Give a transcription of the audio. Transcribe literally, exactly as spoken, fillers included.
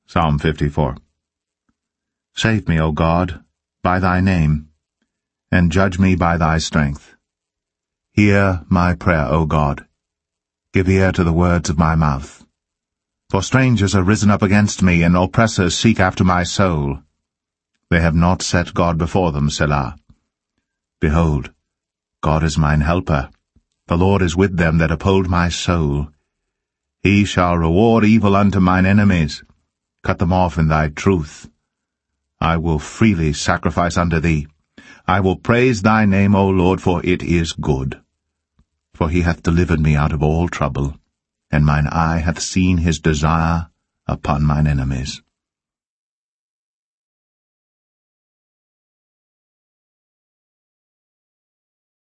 Psalm fifty-four. Save me, O God, by thy name, and judge me by thy strength. Hear my prayer, O God. Give ear to the words of my mouth. For strangers are risen up against me, and oppressors seek after my soul. They have not set God before them, Selah. Behold, God is mine helper. The Lord is with them that uphold my soul. He shall reward evil unto mine enemies. Cut them off in thy truth. I will freely sacrifice unto thee. I will praise thy name, O Lord, for it is good. For he hath delivered me out of all trouble, and mine eye hath seen his desire upon mine enemies.